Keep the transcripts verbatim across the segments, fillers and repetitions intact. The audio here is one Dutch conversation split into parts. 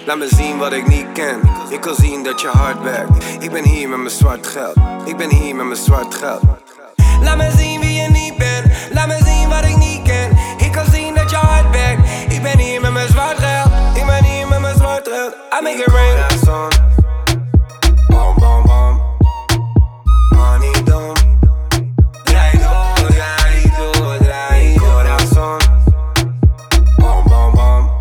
Laat me zien wat ik niet ken. Ik wil zien dat je hard werkt. Ik ben hier met mijn zwart geld. Ik ben hier met mijn zwart geld. Laat me zien wie je niet bent. Laat me zien wat ik niet ken. Ik wil zien dat je hard werkt. Ik ben hier met mijn zwart geld. Ik ben hier met mijn zwart geld. I make it rain. Bom, bom, bom. Money dom. Draai door, draai door, draai door. Corazon. Bom, bom, bom.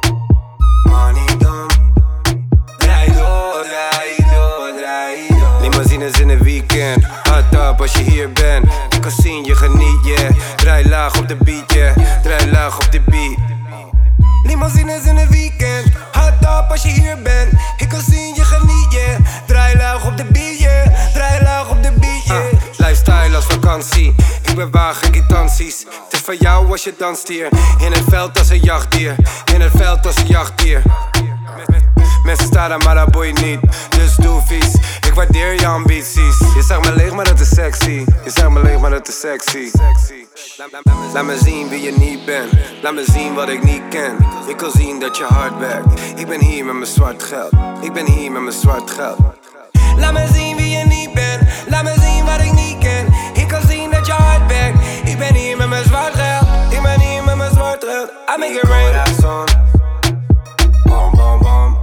Money dom. Draai door, draai door, draai door. Limousines in een weekend. Hot up als je hier bent. Ik kan zien je geniet, yeah. Draai laag op de beat, yeah. Draai laag op de beat. Limousines in een weekend. Hot up als je hier bent. Ik kan zien je geniet, yeah. Draai laag op de beat, yeah. Draai laag op de beat, yeah. Uh, lifestyle als vakantie. Ik bewaag quitanties. Het is van jou als je danst hier. In het veld als een jachtdier. In het veld als een jachtdier. Mensen staren maar dat boeit niet. Dus doe vies. Ik waardeer je ambities. Je zegt me leeg maar dat is sexy. Je zegt me leeg maar dat is sexy. Laat me zien wie je niet bent. Laat me zien wat ik niet ken. Ik wil zien dat je hard werkt. Ik ben hier met mijn zwart geld. Ik ben hier met mijn zwart geld. Laat me zien wie je niet bent. Laat me zien wat ik niet ken. Ik kan zien dat je hard werkt. Ik ben hier met mijn zwart geld. Ik ben hier met mijn zwart geld. I make it rain. Corazon. Bom, bom, bom.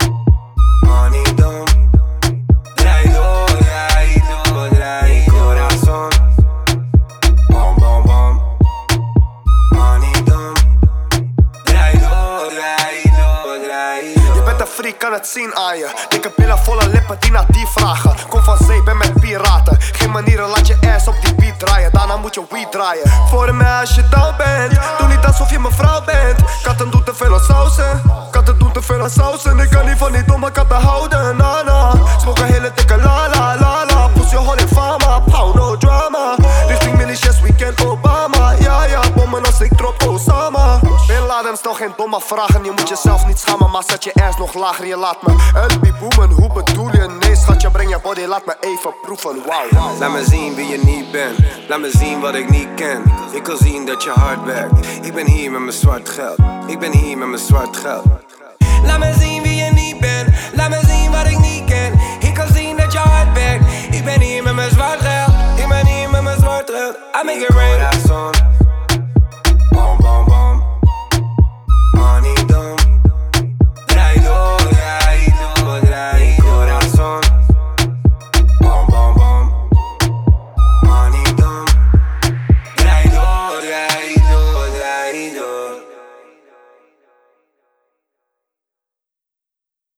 Money dom. Draai door, draai door, draai door. Corazon. Bom, bom, bom. Money dom. Draai door, draai door, draai door. Je bent een freak, kan het zien aan je. Dikke billen, volle lippen, die naar die vragen. Kom van zee, ben met piraten. Geen manieren, laat je ass op die beat draaien. Daarna moet je weed draaien. Voor mij als je down bent. Doe niet alsof je mevrouw bent. Katten doen te veel aan sausen. Katten doen te veel aan sausen. Ik kan niet van die domme katten houden. Na na. Smoke een hele dikke la la la la. Pussy hol in fama. Pow, no drama. Richting militias, weekend Obama. Ja ja, bommen als ik drop Osama. Bin Laden stel geen domme vragen. Je moet jezelf niet schamen, maar zet je ass nog lager. Je laat me L B boomen, hoe bedoel je? Nee schatje, breng je body, laat me even proeven. Wow. Laat me zien wie je niet bent. Laat me zien wat ik niet ken. Ik wil zien dat je hard werkt. Ik ben hier met mijn zwart geld. Ik ben hier met mijn zwart geld. Laat me zien wie je niet bent. Laat me zien wat ik niet ken. Ik kan zien dat je hard werkt. Ik ben hier met mijn zwart geld. Ik ben hier met mijn zwart geld. I make it rain.